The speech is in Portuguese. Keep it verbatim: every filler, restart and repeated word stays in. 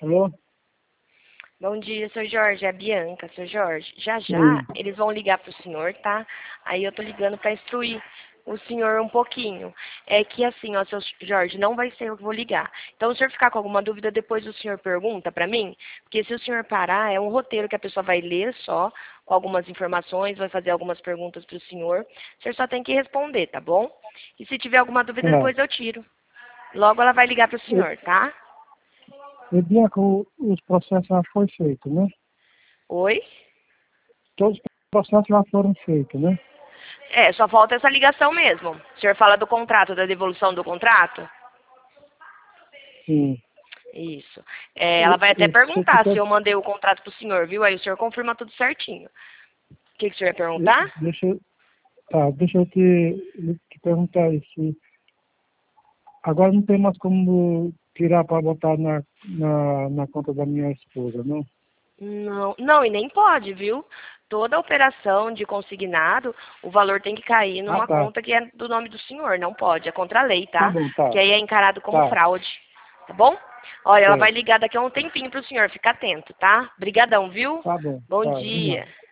Alô? Bom dia, seu Jorge. É a Bianca, seu Jorge. Já já Oi. eles vão ligar pro senhor, tá? Aí eu tô ligando pra instruir o senhor um pouquinho. É que assim, ó, seu Jorge, não vai ser eu que vou ligar. Então, se o senhor ficar com alguma dúvida, depois o senhor pergunta pra mim. Porque se o senhor parar, é um roteiro que a pessoa vai ler só, com algumas informações, vai fazer algumas perguntas pro senhor. O senhor só tem que responder, tá bom? E se tiver alguma dúvida, Tá. depois eu tiro. Logo ela vai ligar pro E, senhor, tá? e Bianca, o- os processos já foram feitos, né? Oi? Todos os processos já foram feitos, né? É, só falta essa ligação mesmo. O senhor fala do contrato, da devolução do contrato? Sim. Isso. É, ela E, vai até e se perguntar se quiser, eu mandei o contrato pro senhor, viu? Aí o senhor confirma tudo certinho. O que, que o senhor ia e- perguntar? deixa, eu- tá, deixa eu te, te perguntar isso. Agora não tem mais como tirar para botar na, na, na conta da minha esposa, não? Não, não, e nem pode, viu? Toda operação de consignado, o valor tem que cair Ah, numa tá. conta que é do nome do senhor. Não pode, é contra a lei, Tá tá? bom, tá. Que aí é encarado como Tá. fraude. Tá bom? Olha, ela vai Certo. ligar daqui a um tempinho pro senhor. Fica atento, tá? Brigadão, viu? Tá bom. Bom Tá, de nada. dia.